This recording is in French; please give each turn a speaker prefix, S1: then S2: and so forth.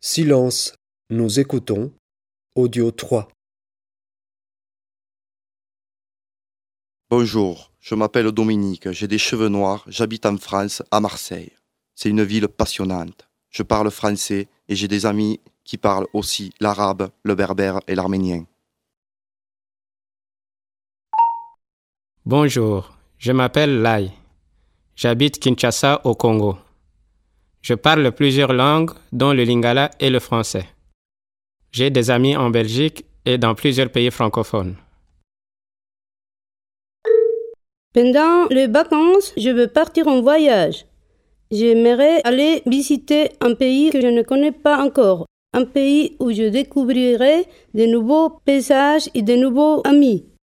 S1: Silence, nous écoutons. Audio 3.
S2: Bonjour, je m'appelle Dominique, j'ai des cheveux noirs, j'habite en France, à Marseille. C'est une ville passionnante. Je parle français et j'ai des amis qui parlent aussi l'arabe, le berbère et l'arménien.
S3: Bonjour, je m'appelle Lai. J'habite Kinshasa au Congo. Je parle plusieurs langues, dont le lingala et le français. J'ai des amis en Belgique et dans plusieurs pays francophones.
S4: Pendant les vacances, je veux partir en voyage. J'aimerais aller visiter un pays que je ne connais pas encore. Un pays où je découvrirai de nouveaux paysages et de nouveaux amis.